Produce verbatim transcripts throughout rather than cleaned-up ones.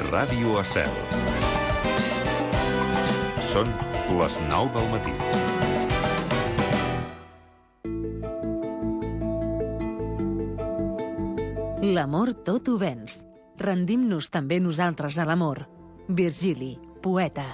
Ràdio Estel. Són les nou del matí. L'amor tot ho venç. Rendim-nos també nosaltres a l'amor. Virgili, poeta.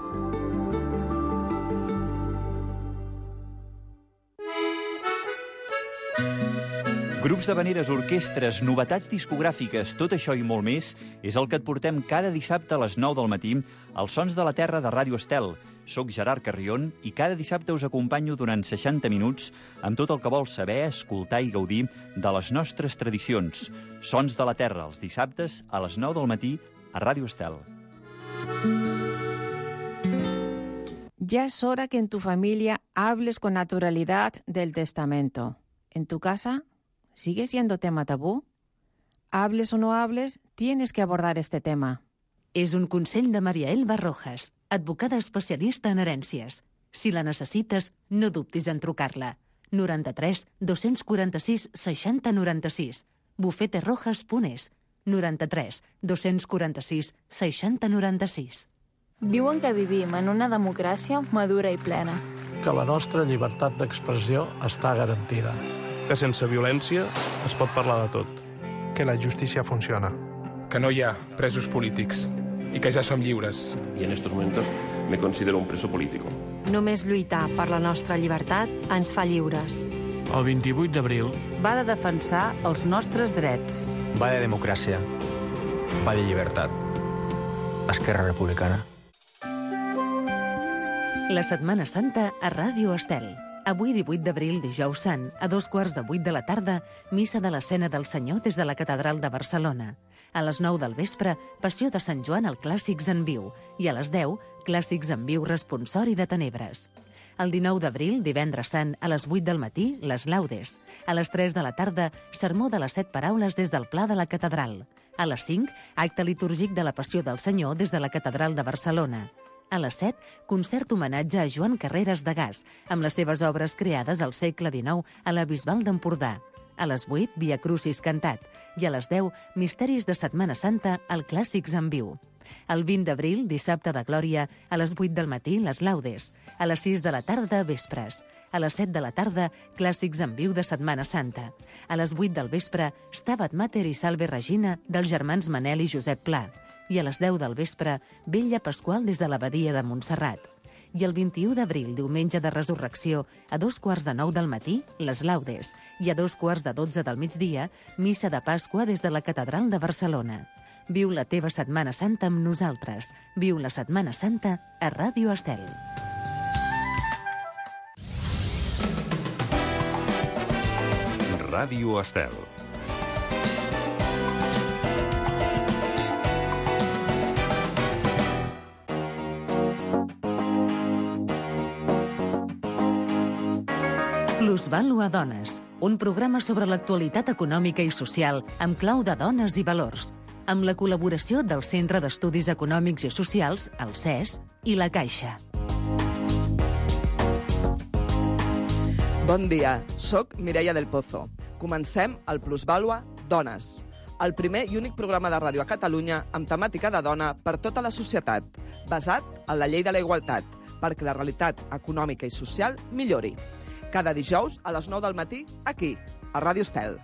Grups d'havaneres, orquestres, novetats discogràfiques, tot això i molt més és el que et portem cada dissabte a les nou del matí als Sons de la Terra de Ràdio Estel. Soc Gerard Carrion i cada dissabte us acompanyo durant seixanta minuts amb tot el que vols saber, escoltar i gaudir de les nostres tradicions. Sons de la Terra, els dissabtes a les nou del matí a Ràdio Estel. Ya es hora que en tu familia hables con naturalidad del testamento. ¿En tu casa sigue siendo tema tabú? Hables o no hables, tienes que abordar este tema. És un consell de Maria Elba Rojas, advocada especialista en herències. Si la necessites, no dubtis en trucar-la. noranta-tres dos-cents quaranta-sis seixanta noranta-sis. bufeterojas punt es. noranta-tres dos-cents quaranta-sis seixanta noranta-sis. Diuen que vivim en una democràcia madura i plena. Que la nostra llibertat d'expressió està garantida. Que sense violència es pot parlar de tot. Que la justícia funciona. Que no hi ha presos polítics i que ja som lliures. I en estos momentos me considero un preso político. Només lluitar per la nostra llibertat ens fa lliures. El vint-i-vuit d'abril va de defensar els nostres drets. Va de democràcia. Va de llibertat. Esquerra Republicana. La Setmana Santa a Ràdio Estel. Avui, divuit d'abril, dijous sant, a dos quarts de vuit de la tarda, missa de l'Escena del Senyor des de la Catedral de Barcelona. A les nou del vespre, Passió de Sant Joan al Clàssics en viu. I a les deu, Clàssics en viu responsori de Tenebres. El dinou d'abril, divendres sant, a les vuit del matí, les laudes. A les tres de la tarda, sermó de les set paraules des del Pla de la Catedral. A les cinc, acte litúrgic de la Passió del Senyor des de la Catedral de Barcelona. A les set, concert homenatge a Joan Carreras de Gas, amb les seves obres creades al segle dinou a la Bisbal d'Empordà. A les vuit, Via Crucis cantat. I a les deu, Misteris de Setmana Santa al Clàssics en viu. El vint d'abril, dissabte de Glòria, a les vuit del matí, les laudes. A les sis de la tarda, vespres. A les set de la tarda, Clàssics en viu de Setmana Santa. A les vuit del vespre, Stabat Mater i Salve Regina dels germans Manel i Josep Pla. I a les deu del vespre, Vetlla Pasqual des de l'Abadia de Montserrat. I el vint-i-u d'abril, diumenge de Resurrecció, a dos quarts de nou del matí, les laudes. I a dos quarts de dotze del migdia, missa de Pasqua des de la Catedral de Barcelona. Viu la teva Setmana Santa amb nosaltres. Viu la Setmana Santa a Ràdio Estel. Ràdio Estel. Plusvàlua Dones, un programa sobre l'actualitat econòmica i social amb clau de dones i valors, amb la col·laboració del Centre d'Estudis Econòmics i Socials, el C E S, i la Caixa. Bon dia, soc Mireia del Pozo. Comencem el Plusvàlua Dones, el primer i únic programa de ràdio a Catalunya amb temàtica de dona per tota la societat, basat en la llei de la igualtat, perquè la realitat econòmica i social millori. Cada dijous a les nou del matí, aquí, a Ràdio Estel.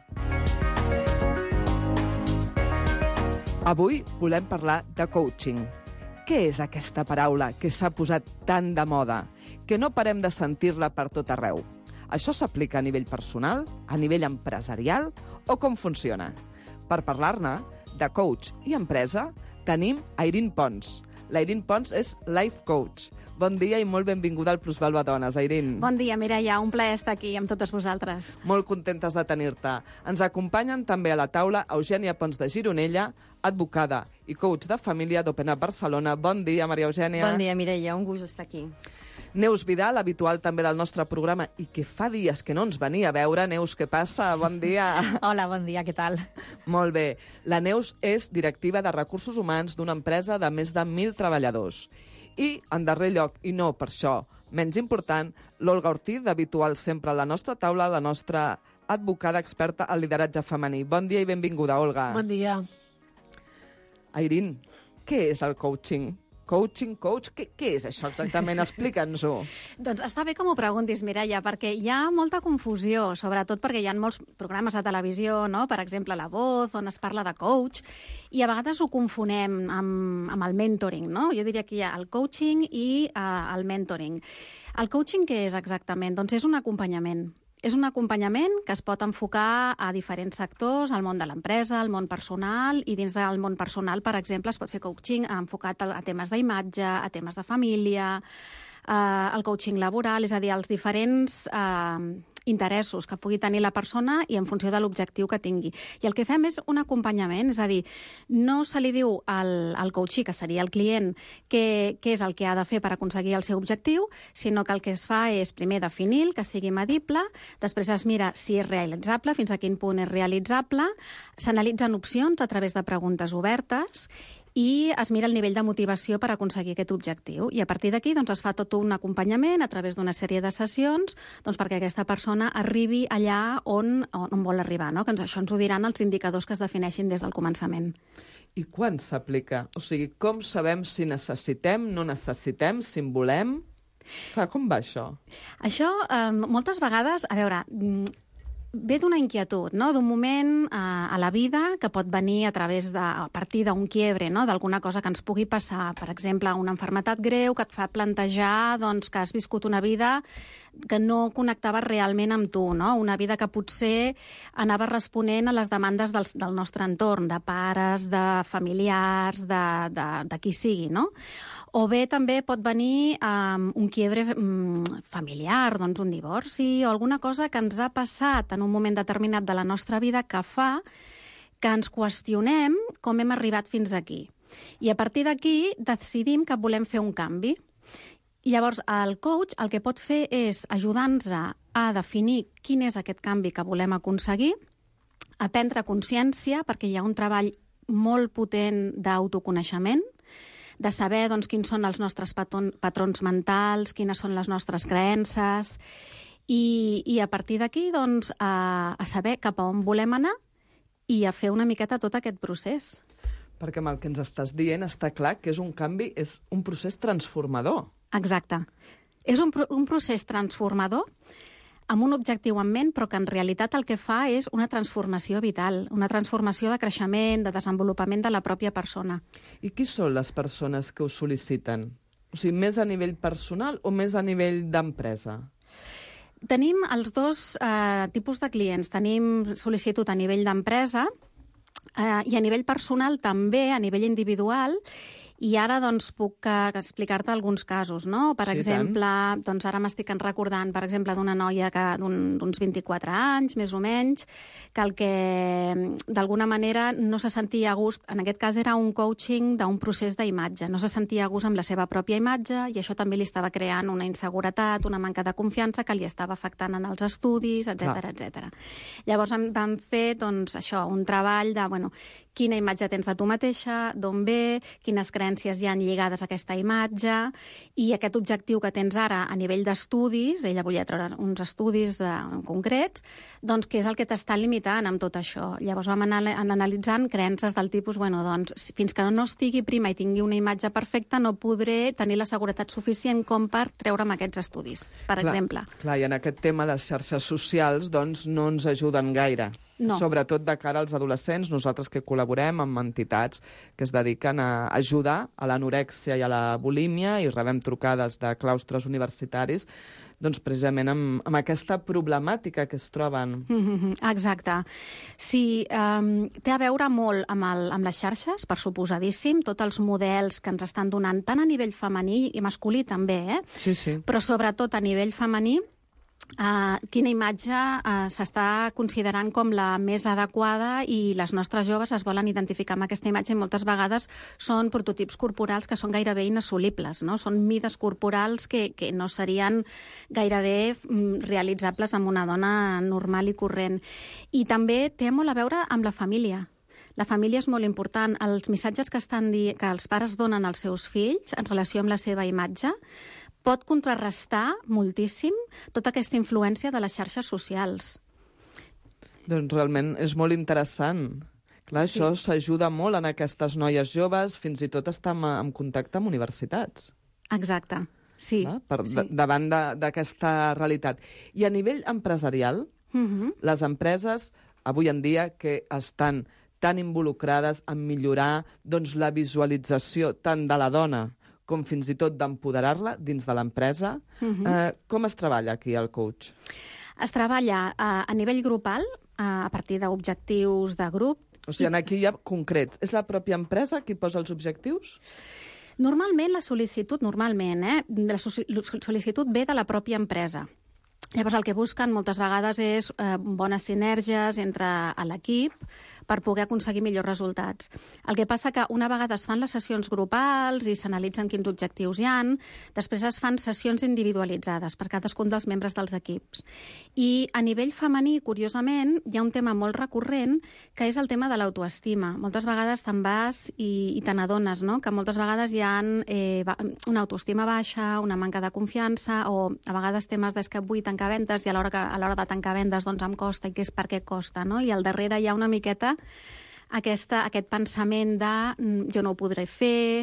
Avui volem parlar de coaching. Què és aquesta paraula que s'ha posat tan de moda, que no parem de sentir-la per tot arreu? Això s'aplica a nivell personal, a nivell empresarial o com funciona? Per parlar-ne de coach i empresa, tenim Airín Pons. L'Airín Pons és Life Coach. Bon dia i molt benvinguda al Plusvàlua Dones, Airín. Bon dia, Mireia. Un plaer estar aquí amb totes vosaltres. Molt contentes de tenir-te. Ens acompanyen també a la taula Eugènia Pons de Gironella, advocada i coach de família d'Open Up Barcelona. Bon dia, Maria Eugènia. Bon dia, Mireia. Un gust estar aquí. Neus Vidal, habitual també del nostre programa i que fa dies que no ens venia a veure. Neus, què passa? Bon dia. Hola, bon dia, què tal? Molt bé. La Neus és directiva de recursos humans d'una empresa de més de mil treballadors. I, en darrer lloc, i no per això menys important, l'Olga Ortiz, habitual sempre a la nostra taula, la nostra advocada experta en lideratge femení. Bon dia i benvinguda, Olga. Bon dia. Airín, què és el coaching? Coaching, coach, què, què és això exactament? Explica'ns-ho. Doncs està bé que m'ho preguntis, Mireia, perquè hi ha molta confusió, sobretot perquè hi ha molts programes de televisió, no? Per exemple, La Voz, on es parla de coach, i a vegades ho confonem amb, amb el mentoring, no? Jo diria que hi ha el coaching i uh, el mentoring. El coaching què és exactament? Doncs és un acompanyament. És un acompanyament que es pot enfocar a diferents sectors, al món de l'empresa, al món personal, i dins del món personal, per exemple, es pot fer coaching enfocat a temes d'imatge, a temes de família, eh, el coaching laboral, és a dir, els diferents eh, interessos que pugui tenir la persona i en funció de l'objectiu que tingui. I el que fem és un acompanyament, és a dir, no se li diu al, al coachí, que seria el client, què és el que ha de fer per aconseguir el seu objectiu, sinó que el que es fa és primer definir que sigui medible, després es mira si és realitzable, fins a quin punt és realitzable, s'analitzen opcions a través de preguntes obertes i es mira el nivell de motivació per aconseguir aquest objectiu. I a partir d'aquí doncs, es fa tot un acompanyament a través d'una sèrie de sessions doncs, perquè aquesta persona arribi allà on, on vol arribar, no? Que ens, això ens ho diran els indicadors que es defineixin des del començament. I quan s'aplica? O sigui, com sabem si necessitem, no necessitem, si en volem? Clar, com va això? Això, eh, moltes vegades, a veure, ve d'una inquietud, no? D'un moment eh, a la vida que pot venir a través de, a partir d'un quiebre, no? D'alguna cosa que ens pugui passar. Per exemple, una malaltia greu que et fa plantejar doncs, que has viscut una vida que no connectava realment amb tu, no? Una vida que potser anava responent a les demandes del, del nostre entorn, de pares, de familiars, de, de, de qui sigui, no? O bé també pot venir um, un quiebre um, familiar, doncs un divorci o alguna cosa que ens ha passat en un moment determinat de la nostra vida que fa que ens qüestionem com hem arribat fins aquí. I a partir d'aquí decidim que volem fer un canvi. I llavors el coach el que pot fer és ajudar-nos a definir quin és aquest canvi que volem aconseguir, a prendre consciència, perquè hi ha un treball molt potent d'autoconeixement, de saber doncs, quins són els nostres patron, patrons mentals, quines són les nostres creences, i, i a partir d'aquí doncs, a, a saber cap a on volem anar i a fer una miqueta tot aquest procés. Perquè amb el que ens estàs dient està clar que és un canvi, és un procés transformador. Exacte. És un, un procés transformador amb un objectiu en ment, però que en realitat el que fa és una transformació vital, una transformació de creixement, de desenvolupament de la pròpia persona. I qui són les persones que ho sol·liciten? O sigui, més a nivell personal o més a nivell d'empresa? Tenim els dos eh, tipus de clients. Tenim sol·licitud a nivell d'empresa eh, i a nivell personal també, a nivell individual. I ara doncs, puc uh, explicar-te alguns casos, no? Per sí, exemple, tant. doncs ara m'estic recordant, per exemple, d'una noia d'uns un, vint-i-quatre anys, més o menys, que el que d'alguna manera no se sentia a gust, en aquest cas era un coaching d'un procés d'imatge, no se sentia a gust amb la seva pròpia imatge i això també li estava creant una inseguretat, una manca de confiança que li estava afectant en els estudis, etcètera, etcètera. Llavors vam fer doncs, això, un treball de, bueno, quina imatge tens de tu mateixa, d'on ve, quines creences hi han lligades a aquesta imatge i aquest objectiu que tens ara a nivell d'estudis, ella volia treure uns estudis eh, concrets, doncs què és el que t'està limitant amb tot això. Llavors vam anar analitzant creences del tipus, bueno, doncs fins que no estigui prima i tingui una imatge perfecta no podré tenir la seguretat suficient com per treure'm aquests estudis, per clar, exemple. Clar, i en aquest tema les xarxes socials doncs no ens ajuden gaire. No. Sobretot de cara als adolescents, nosaltres que col·laborem amb entitats que es dediquen a ajudar a l'anorèxia i a la bulímia i rebem trucades de claustres universitaris doncs precisament amb, amb aquesta problemàtica que es troben. Mm-hmm, exacte. Sí, um, té a veure molt amb, el, amb les xarxes, per suposadíssim, tots els models que ens estan donant, tant a nivell femení i masculí també, eh? Sí, sí. Però sobretot a nivell femení, Uh, quina imatge uh, s'està considerant com la més adequada i les nostres joves es volen identificar amb aquesta imatge i moltes vegades són prototips corporals que són gairebé inassolibles, no? Són mides corporals que, que no serien gairebé mm, realitzables amb una dona normal i corrent. I també té molt a veure amb la família. La família és molt important. Els missatges que, estan di- que els pares donen als seus fills en relació amb la seva imatge pot contrarrestar moltíssim tota aquesta influència de les xarxes socials. Doncs realment és molt interessant. Clar, sí. Això s'ajuda molt en aquestes noies joves, fins i tot estar en, en contacte amb universitats. Exacte, sí. Clar, per, sí. De, davant d'aquesta realitat. I a nivell empresarial, uh-huh. les empreses, avui en dia, que estan tan involucrades en millorar doncs, la visualització tant de la dona com fins i tot d'empoderar-la dins de l'empresa, uh-huh. eh, com es treballa aquí el coach? Es treballa a, a nivell grupal, a, a partir d'objectius de grup. O sigui, aquí hi ha concrets. És la pròpia empresa qui posa els objectius? Normalment la sol·licitud, normalment, eh, la sol·licitud ve de la pròpia empresa. Llavors el que busquen moltes vegades és eh, bones sinergies entre l'equip per poder aconseguir millors resultats. El que passa que una vegada es fan les sessions grupals i s'analitzen quins objectius hi han, després es fan sessions individualitzades per cadascun dels membres dels equips. I a nivell femení, curiosament, hi ha un tema molt recurrent que és el tema de l'autoestima. Moltes vegades te'n vas i, i te n'adones, no?, que moltes vegades hi ha eh, una autoestima baixa, una manca de confiança o a vegades temes de que vull tancar vendes i a l'hora que a l'hora de tancar vendes doncs em costa i que és per què costa, no? I al darrere hi ha una miqueta Aquesta, aquest pensament de jo no ho podré fer...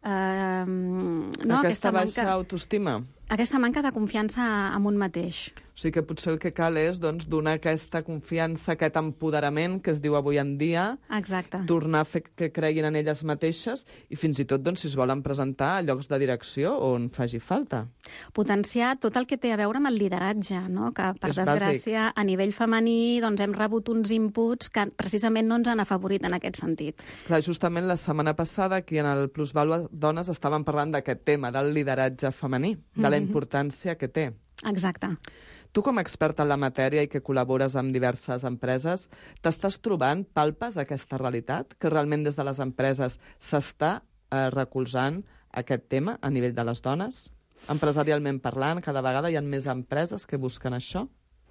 Eh, no? Aquesta, aquesta baixa manca, autoestima. Aquesta manca de confiança en un mateix. O sigui que potser el que cal és doncs, donar aquesta confiança, aquest empoderament que es diu avui en dia. Exacte. Tornar a fer que creguin en elles mateixes i fins i tot doncs, si es volen presentar a llocs de direcció on faci falta. Potenciar tot el que té a veure amb el lideratge, no? Que per és desgràcia bàsic. A nivell femení doncs, hem rebut uns inputs que precisament no ens han afavorit en aquest sentit. Clar, justament la setmana passada aquí en el Plusvàlua Dones estàvem parlant d'aquest tema, del lideratge femení, de la importància que té. Exacte. Tu, com a experta en la matèria i que col·labores amb diverses empreses, t'estàs trobant palpes aquesta realitat? Que realment des de les empreses s'està eh, recolzant aquest tema a nivell de les dones? Empresarialment parlant, cada vegada hi ha més empreses que busquen això?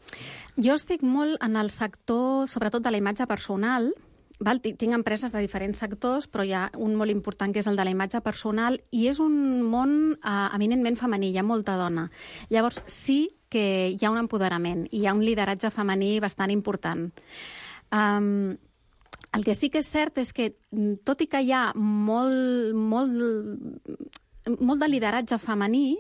Jo estic molt en el sector, sobretot de la imatge personal. Val? Tinc empreses de diferents sectors, però hi ha un molt important que és el de la imatge personal i és un món eh, eminentment femení, hi ha molta dona. Llavors, sí que hi ha un empoderament i hi ha un lideratge femení bastant important. Um, el que sí que és cert és que, tot i que hi ha molt, molt, molt de lideratge femení,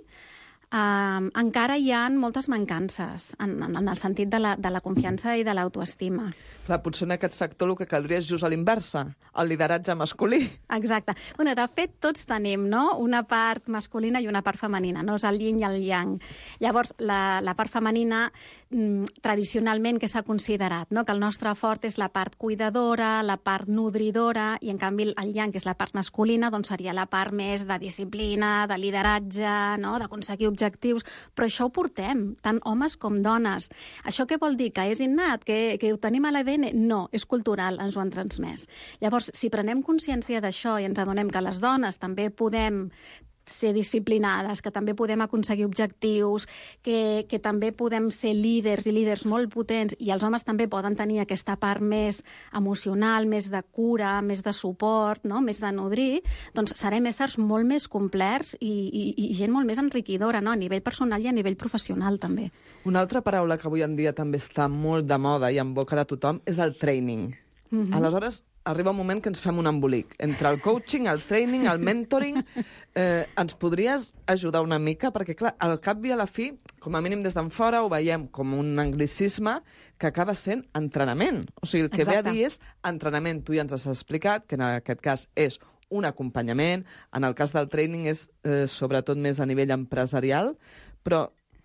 Uh, encara hi ha moltes mancances en, en, en el sentit de la, de la confiança i de l'autoestima. Clar, potser en aquest sector el que caldria és just a l'inversa, el lideratge masculí. Exacte. Bueno, de fet, tots tenim, no?, una part masculina i una part femenina, no? És el yin i el yang. Llavors, la, la part femenina, mm, tradicionalment, que s'ha considerat, no?, que el nostre fort és la part cuidadora, la part nodridora, i en canvi el yang, que és la part masculina, doncs seria la part més de disciplina, de lideratge, no?, d'aconseguir objectius objectius, però això ho portem, tant homes com dones. Això què vol dir? Que és innat? Que, que ho tenim a l'A D N? No, és cultural, ens ho han transmès. Llavors, si prenem consciència d'això i ens adonem que les dones també podem ser disciplinades, que també podem aconseguir objectius, que, que també podem ser líders i líders molt potents, i els homes també poden tenir aquesta part més emocional, més de cura, més de suport, no?, més de nodrir, doncs serem éssers molt més complets i, i, i gent molt més enriquidora, no?, a nivell personal i a nivell professional, també. Una altra paraula que avui en dia també està molt de moda i en boca de tothom és el training. Mm-hmm. Aleshores, arriba un moment que ens fem un embolic. Entre el coaching, el training, el mentoring... Eh, ens podries ajudar una mica? Perquè, clar, al cap i a la fi, com a mínim des d'en fora, ho veiem com un anglicisme que acaba sent entrenament. O sigui, el que Exacte. Ve a dir és entrenament. Tu ja ens has explicat que en aquest cas és un acompanyament, en el cas del training és eh, sobretot més a nivell empresarial, però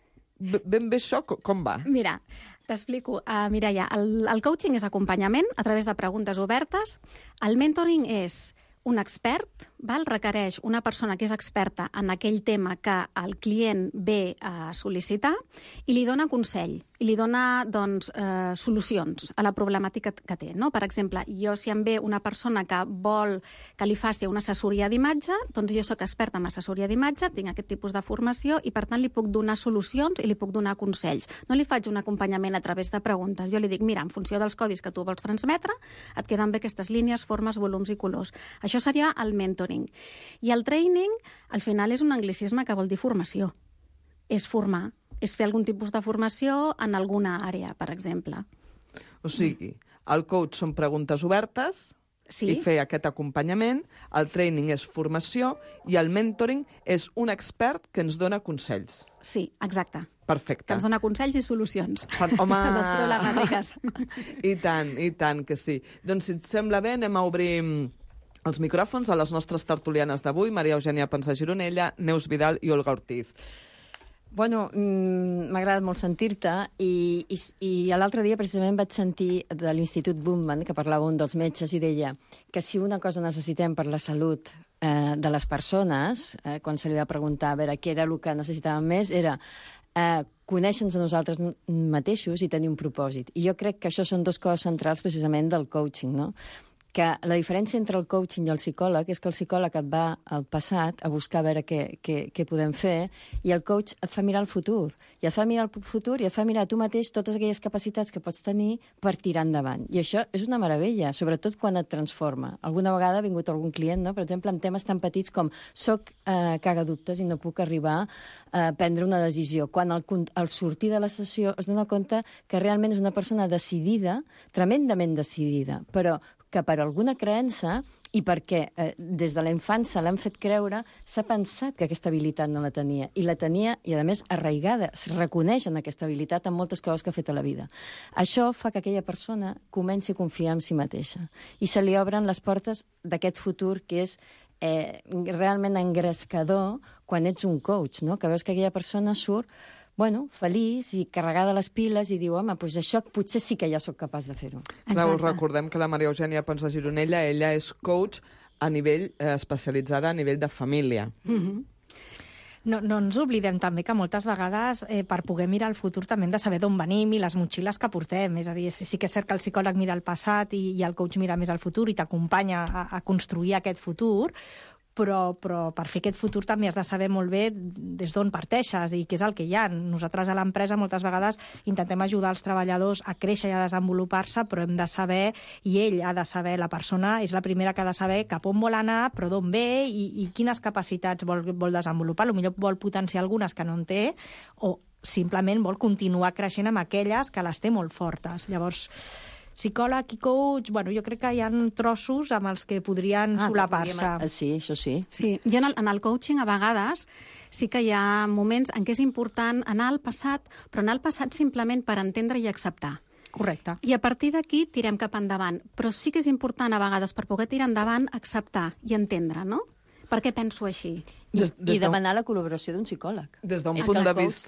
ben bé això com va? Mira, t'explico. Uh, Mireia, el, el coaching és acompanyament a través de preguntes obertes. El mentoring és un expert, val? Requereix una persona que és experta en aquell tema que el client ve a sol·licitar i li dona consell, i li dona doncs, eh, solucions a la problemàtica que té. No? Per exemple, jo si em ve una persona que vol que li faci una assessoria d'imatge, doncs jo sóc experta en assessoria d'imatge, tinc aquest tipus de formació i per tant li puc donar solucions i li puc donar consells. No li faig un acompanyament a través de preguntes. Jo li dic, mira, en funció dels codis que tu vols transmetre, et queden bé aquestes línies, formes, volums i colors. Això seria el mentoring. I el training, al final, és un anglicisme que vol dir formació. És formar, és fer algun tipus de formació en alguna àrea, per exemple. O sigui, El coach són preguntes obertes, sí. i fer aquest acompanyament, el training és formació i el mentoring és un expert que ens dona consells. Sí, exacte. Perfecte. Que ens dona consells i solucions. Home! Les problemàtiques. I tant, i tant que sí. Doncs, si et sembla bé, anem a obrir els micròfons a les nostres tertulianes d'avui, Maria Eugènia Pensar-Gironella, Neus Vidal i Olga Ortiz. Bueno, m'ha agradat molt sentir-te i, i, i l'altre dia precisament vaig sentir de l'Institut Bundman, que parlava un dels metges, i deia que si una cosa necessitem per la salut eh, de les persones, eh, quan se li va preguntar a veure què era el que necessitàvem més, era eh, conèixer-nos a nosaltres mateixos i tenir un propòsit. I jo crec que això són dues coses centrals precisament del coaching, no? Que la diferència entre el coaching i el psicòleg és que el psicòleg et va al passat a buscar a veure què, què, què podem fer i el coach et fa mirar el futur. I et fa mirar el futur i et fa mirar tu mateix totes aquelles capacitats que pots tenir per tirar endavant. I això és una meravella, sobretot quan et transforma. Alguna vegada ha vingut algun client, no? Per exemple, en temes tan petits com soc eh, cagadubtes i no puc arribar a prendre una decisió. Quan al, al sortir de la sessió es dona compte que realment és una persona decidida, tremendament decidida, però que per alguna creença i perquè eh, des de la infància l'han fet creure, s'ha pensat que aquesta habilitat no la tenia. I la tenia, i a més arraigada, es reconeix en aquesta habilitat en moltes coses que ha fet a la vida. Això fa que aquella persona comenci a confiar en si mateixa. I se li obren les portes d'aquest futur que és eh, realment engrescador quan ets un coach, no? Que veus que aquella persona surt bueno, feliç i carregada les piles i diu, home, doncs això potser sí que ja sóc capaç de fer-ho. Clar, us recordem que la Maria Eugènia Pensar-Gironella, ella és coach a nivell eh, especialitzada a nivell de família. Mm-hmm. No, no ens oblidem també que moltes vegades eh, per poder mirar el futur també hem de saber d'on venim i les motxilles que portem. És a dir, sí que és cert que el psicòleg mira el passat i, i el coach mira més al futur i t'acompanya a, a construir aquest futur, Però, però per fer aquest futur també has de saber molt bé des d'on parteixes i què és el que hi ha. Nosaltres a l'empresa moltes vegades intentem ajudar els treballadors a créixer i a desenvolupar-se, però hem de saber, i ell ha de saber, la persona és la primera que ha de saber cap on vol anar, però d'on ve i, i quines capacitats vol, vol desenvolupar. Potser vol potenciar algunes que no en té o simplement vol continuar creixent amb aquelles que les té molt fortes. Llavors, psicòleg i coach, bueno, jo crec que hi ha trossos amb els que podrien ah, solapar-se. Podríem... Sí, això sí. Sí. Jo en el, en el coaching a vegades sí que hi ha moments en què és important anar al passat, però anar al passat simplement per entendre i acceptar. Correcte. I a partir d'aquí tirem cap endavant. Però sí que és important a vegades per poder tirar endavant acceptar i entendre, no? Per què penso així? Des, des I demanar la col·laboració d'un psicòleg. Des d'un punt de vista,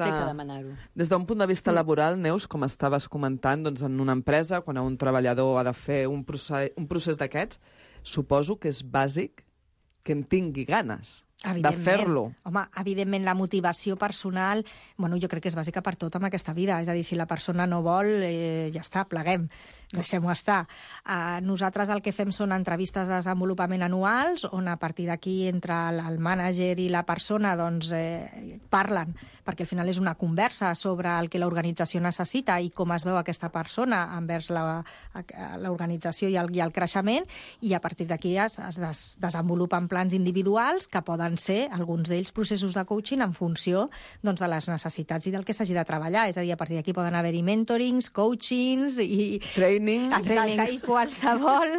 des d'un punt de vista laboral, Neus, com estaves comentant, doncs en una empresa, quan un treballador ha de fer un procés, un procés d'aquests, suposo que és bàsic que en tingui ganes de fer-lo. Home, evidentment, la motivació personal, bueno, jo crec que és bàsica per tot en aquesta vida. És a dir, si la persona no vol, eh, ja està, pleguem, deixem-ho estar. Uh, nosaltres el que fem són entrevistes de desenvolupament anuals, on a partir d'aquí, entre el mànager i la persona, doncs, eh, parlen, perquè al final és una conversa sobre el que l'organització necessita i com es veu aquesta persona envers l'organització i, el, i el creixement, i a partir d'aquí es, es des, desenvolupen plans individuals que poden ser, alguns d'ells, processos de coaching en funció doncs, de les necessitats i del que s'hagi de treballar. És a dir, a partir d'aquí poden haver-hi mentorings, coachings i... Training. Exacte, i qualsevol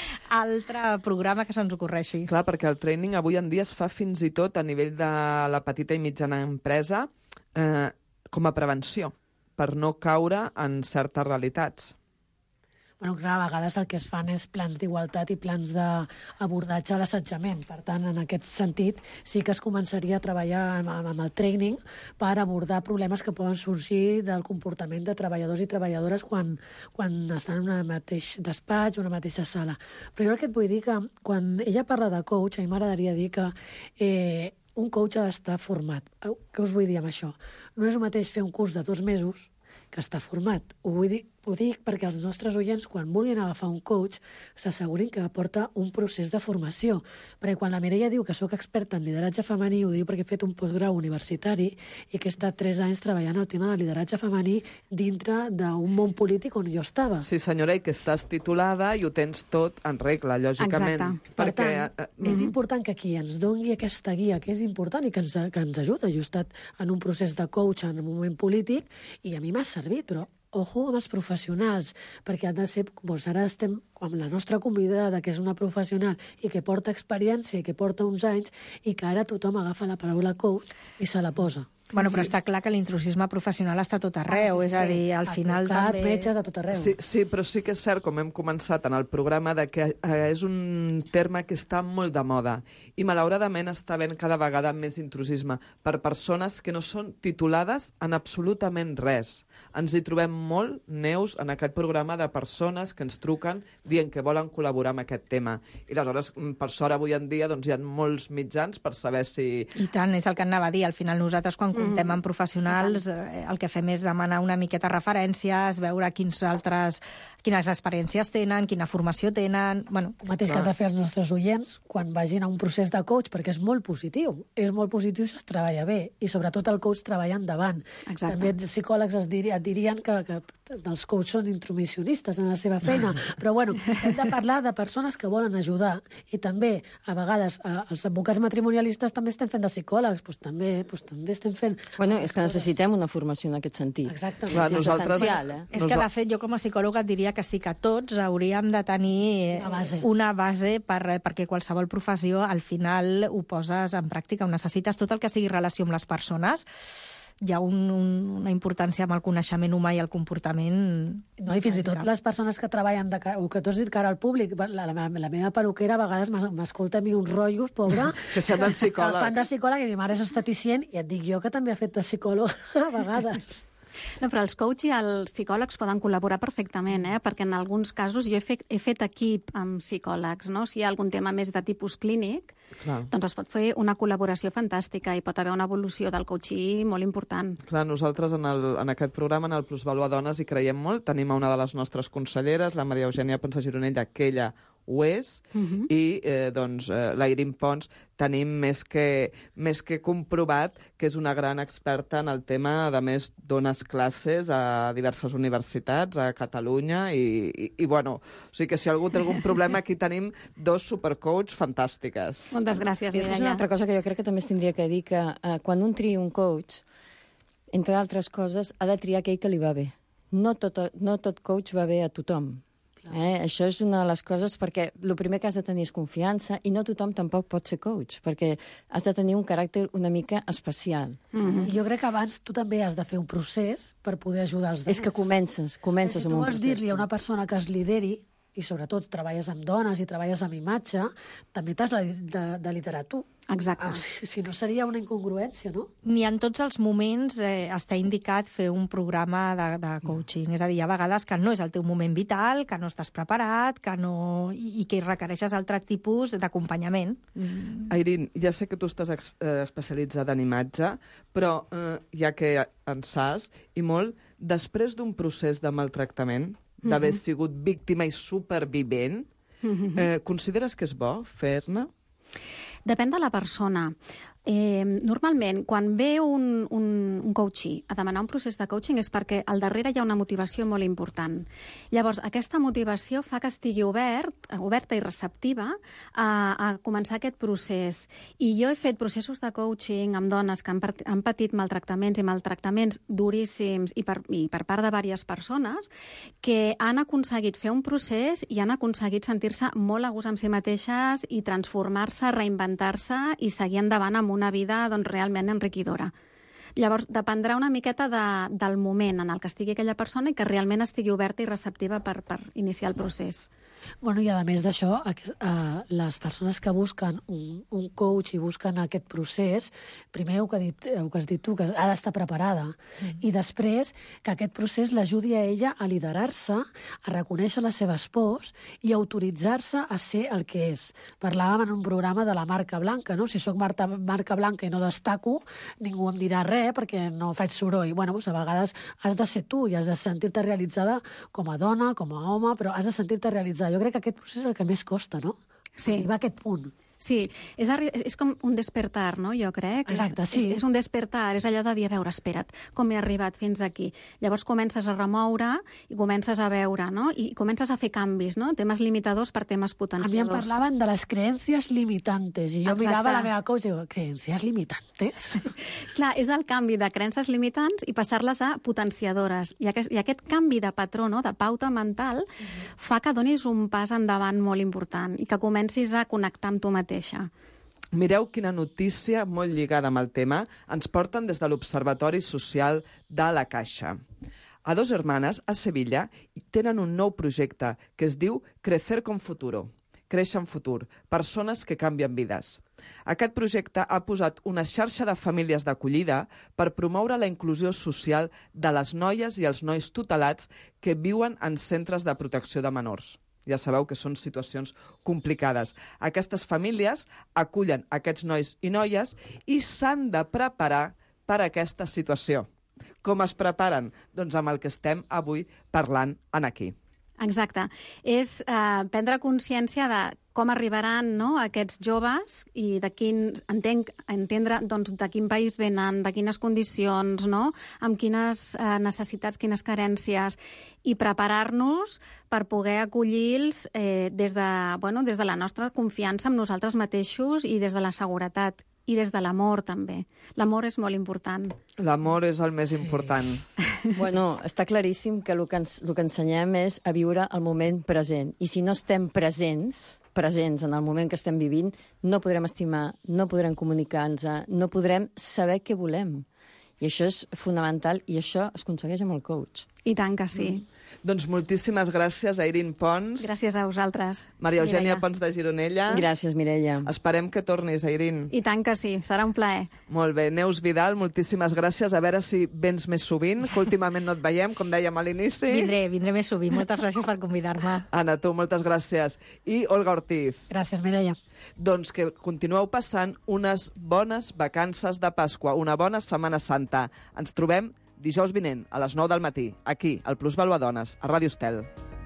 altre programa que se'ns ocorreixi. Clar, perquè el training avui en dia es fa fins i tot a nivell de la petita i mitjana empresa eh, com a prevenció, per no caure en certes realitats. Bueno, clar, a vegades el que es fan és plans d'igualtat i plans d'abordatge a l'assetjament. Per tant, en aquest sentit, sí que es començaria a treballar amb, amb el training per abordar problemes que poden sorgir del comportament de treballadors i treballadores quan, quan estan en un mateix despatx o una mateixa sala. Però jo el que et vull dir que quan ella parla de coach, a mi m'agradaria dir que eh, un coach ha d'estar format. Què us vull dir amb això? No és el mateix fer un curs de dos mesos que està format. Ho vull dir, ho dic perquè els nostres oients, quan vulguin agafar un coach, s'assegurin que aporta un procés de formació. Perquè quan la Mireia diu que sóc experta en lideratge femení, ho diu perquè he fet un postgrau universitari i que he estat tres anys treballant el tema de lideratge femení dintre d'un món polític on jo estava. Sí, senyora, i que estàs titulada i ho tens tot en regla, lògicament. Exacte. Per perquè, tant, uh, és important que qui ens doni aquesta guia, que és important i que ens, que ens ajuda. Jo he estat en un procés de coach en un moment polític i a mi m'ha servit, però ojo amb els professionals, perquè han de ser, doncs ara estem amb la nostra convidada, que és una professional i que porta experiència i que porta uns anys, i que ara tothom agafa la paraula coach i se la posa. Bueno, però sí. Està clar que l'intrusisme professional està a tot arreu, ah, sí, sí. És a dir, al final Advocats, també... metges, a tot arreu. Sí, sí, però sí que és cert, com hem començat en el programa, de que eh, és un terme que està molt de moda i malauradament està havent cada vegada més intrusisme per persones que no són titulades en absolutament res. Ens hi trobem molt, Neus, en aquest programa de persones que ens truquen dient que volen col·laborar amb aquest tema. I aleshores, per sort, avui en dia doncs, hi ha molts mitjans per saber si... I tant, és el que anava a dir. Al final nosaltres, quan comptem amb professionals, eh, el que fem és demanar una miqueta referències, veure quins altres, quines experiències tenen, quina formació tenen... Bueno, el mateix clar. Que han de fer els nostres oients quan vagin a un procés de coach, perquè és molt positiu. És molt positiu si es treballa bé, i sobretot el coach treballa endavant. Exacte. També els psicòlegs es dir, et dirien que, que els coaches són intromissionistes en la seva feina, però bueno, hem de parlar de persones que volen ajudar, i també, a vegades, els advocats matrimonialistes també estem fent de psicòlegs, doncs també, doncs també estem fent... Bueno, és que necessitem una formació en aquest sentit. Exactament. Clar, és nosaltres... essencial, eh? És que, de fet, jo com a psicòloga et diria que sí que tots hauríem de tenir una base, una base per, perquè qualsevol professió al final ho poses en pràctica, ho necessites. Tot el que sigui relació amb les persones, hi ha un, un, una importància amb el coneixement humà i el comportament... No, i fins i tot les persones que treballen, de cara, o que tu has dit cara al públic, la, la, la meva peruquera a vegades m'escolta a mi uns rotllos, pobra, que semblen psicòlegs. Que fan de psicòleg, i mi mare és esteticient, i et dic jo que també he fet de psicòleg a vegades. No, però els coaches i els psicòlegs poden col·laborar perfectament, eh? Perquè en alguns casos jo he fet, he fet equip amb psicòlegs, no? Si hi ha algun tema més de tipus clínic, clar, doncs es pot fer una col·laboració fantàstica i pot haver una evolució del coaching molt important. Clar, nosaltres en, el, en aquest programa, en el Plusvalua Dones, hi creiem molt. Tenim a una de les nostres conselleres, la Maria Eugènia Ponsa Gironella, que ella ho és, uh-huh. i eh, doncs, eh, la Irim Pons tenim més que, més que comprovat que és una gran experta en el tema. A més, dones classes a diverses universitats a Catalunya i, i, i bueno, o sigui que si algú té algun problema, aquí tenim dos supercoaches fantàstiques. Moltes gràcies, Mireia. És una altra cosa que jo crec que també es tindria que dir, que eh, quan un tria un coach, entre altres coses, ha de triar aquell que li va bé. No tot, no tot coach va bé a tothom. Eh? Això és una de les coses, perquè el primer que has de tenir és confiança, i no tothom tampoc pot ser coach, perquè has de tenir un caràcter una mica especial. Mm-hmm. I jo crec que abans tu també has de fer un procés per poder ajudar els altres. És que comences, comences amb un procés. Si tu vols dir-li a una persona que es lideri, i sobretot treballes amb dones i treballes amb imatge, també t'has de, de, de liderar tu. Exacte. Ah, si, si no seria una incongruència, no? Ni en tots els moments eh, està indicat fer un programa de, de coaching. No. És a dir, hi ha vegades que no és el teu moment vital, que no estàs preparat, que no... i, i que requereixes altre tipus d'acompanyament. Mm. Airin, ja sé que tu estàs ex, eh, especialitzada en imatge, però eh, ja que en saps, i molt, després d'un procés de maltractament, d'haver mm-hmm. sigut víctima i supervivent, mm-hmm. eh, consideres que és bo fer-ne? Depèn de la persona. Eh, normalment, quan ve un, un, un coachee a demanar un procés de coaching és perquè al darrere hi ha una motivació molt important. Llavors, aquesta motivació fa que estigui obert, oberta i receptiva a, a començar aquest procés. I jo he fet processos de coaching amb dones que han, han patit maltractaments i maltractaments duríssims i per, i per part de diverses persones que han aconseguit fer un procés i han aconseguit sentir-se molt a gust amb si mateixes i transformar-se, reinventar-se i seguir endavant amb una vida doncs, realment enriquidora. Llavors, dependrà una miqueta de, del moment en el que estigui aquella persona i que realment estigui oberta i receptiva per, per iniciar el procés. Bueno, i a més d'això, eh, les persones que busquen un, un coach i busquen aquest procés, primer el que, ha dit, el que has dit tu, que ha d'estar preparada, mm. i després que aquest procés l'ajudi a ella a liderar-se, a reconèixer les seves pors i a autoritzar-se a ser el que és. Parlàvem en un programa de la marca blanca, no? Si sóc marca, marca blanca i no destaco, ningú em dirà res perquè no faig soroll. Bueno, doncs a vegades has de ser tu i has de sentir-te realitzada com a dona, com a home, però has de sentir-te realitzada. Jo crec que aquest procés és el que més costa, no? Sí. Arribar a aquest punt. Sí, és, és com un despertar, no?, jo crec. Exacte, és, sí. És, és un despertar, és allò de dir, a veure, espera't, com he arribat fins aquí. Llavors comences a remoure i comences a veure, no?, i comences a fer canvis, no?, temes limitadors per temes potenciadors. A mi em parlaven de les creences limitantes, i jo Exacte. mirava la meva coach i dic, creences limitantes? Clar, és el canvi de creences limitants i passar-les a potenciadores. I aquest, i aquest canvi de patró, no?, de pauta mental, uh-huh. fa que donis un pas endavant molt important i que comencis a connectar amb tu mateix. Mireu quina notícia molt lligada amb el tema ens porten des de l'Observatori Social de la Caixa. A Dos Hermanes, a Sevilla, tenen un nou projecte que es diu Crecer con Futuro, Créixer en Futur, persones que canvien vides. Aquest projecte ha posat una xarxa de famílies d'acollida per promoure la inclusió social de les noies i els nois tutelats que viuen en centres de protecció de menors. Ja sabeu que són situacions complicades. Aquestes famílies acullen aquests nois i noies i s'han de preparar per a aquesta situació. Com es preparen? Doncs amb el que estem avui parlant en aquí. Exacte. És eh, prendre consciència de com arribaran, no?, aquests joves i de quin, entenc, entendre doncs, de quin país venen, de quines condicions, no?, amb quines eh, necessitats, quines carències, i preparar-nos per poder acollir-los eh, des, de, bueno, des de la nostra confiança en nosaltres mateixos i des de la seguretat. I des de l'amor, també. L'amor és molt important. L'amor és el més sí. important. Bueno, està claríssim que el que, ens, el que ensenyem és a viure el moment present. I si no estem presents, presents en el moment que estem vivint, no podrem estimar, no podrem comunicar-nos, no podrem saber què volem. I això és fonamental, i això es aconsegueix amb el coach. I tant que sí. Mm. Doncs moltíssimes gràcies a Irin Pons. Gràcies a vosaltres. Maria Eugènia Mireia. Pons de Gironella. Gràcies, Mireia. Esperem que tornis, Irin. I tant que sí, serà un plaer. Molt bé. Neus Vidal, moltíssimes gràcies. A veure si vens més sovint, que últimament no et veiem, com dèiem a l'inici. Vindré, vindré més sovint. Moltes gràcies per convidar-me. Anna, tu, moltes gràcies. I Olga Ortiz. Gràcies, Mireia. Doncs que continueu passant unes bones vacances de Pasqua, una bona Setmana Santa. Ens trobem dijous vinent, a les nou del matí, aquí, al Plusvàlua Dones, a Ràdio Estel.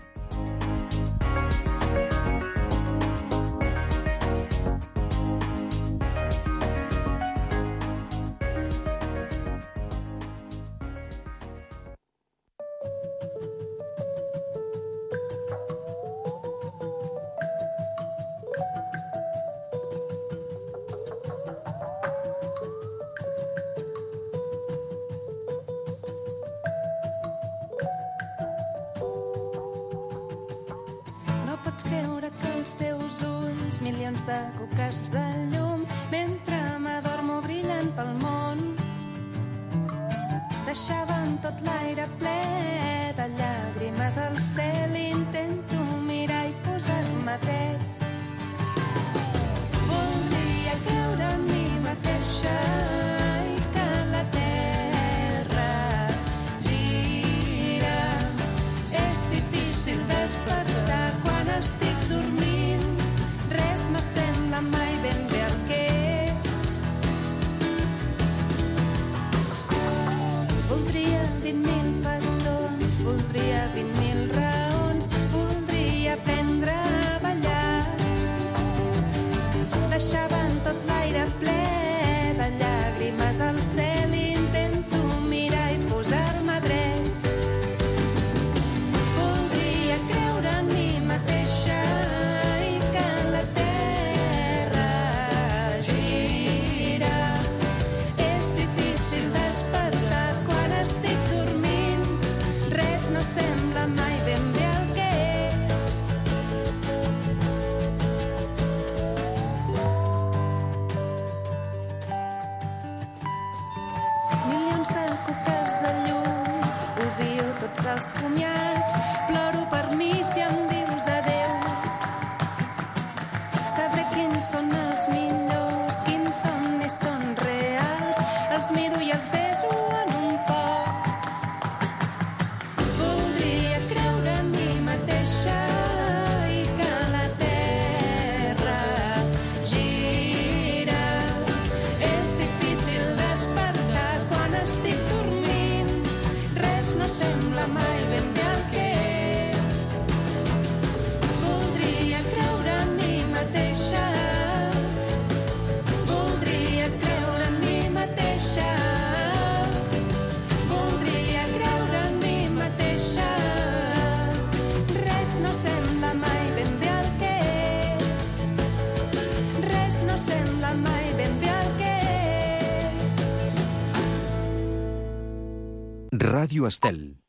Milions de cuques de llum mentre m'adormo brillant pel món deixaven tot l'aire ple de llàgrimes al cel. Intento mirar i posar-me dret. Voldria creure en mi mateixa i que la terra gira. És difícil despertar quan estic dormint. Res no sembla mai ben bé el que és. Voldria vint mil petons, voldria vint mil raons, voldria aprendre a ballar. Deixaven tot l'aire ple de llàgrimes al cel. Intento mirar i posar-me dret. Voldria creure en mi mateixa sembla mai Ràdio Estel.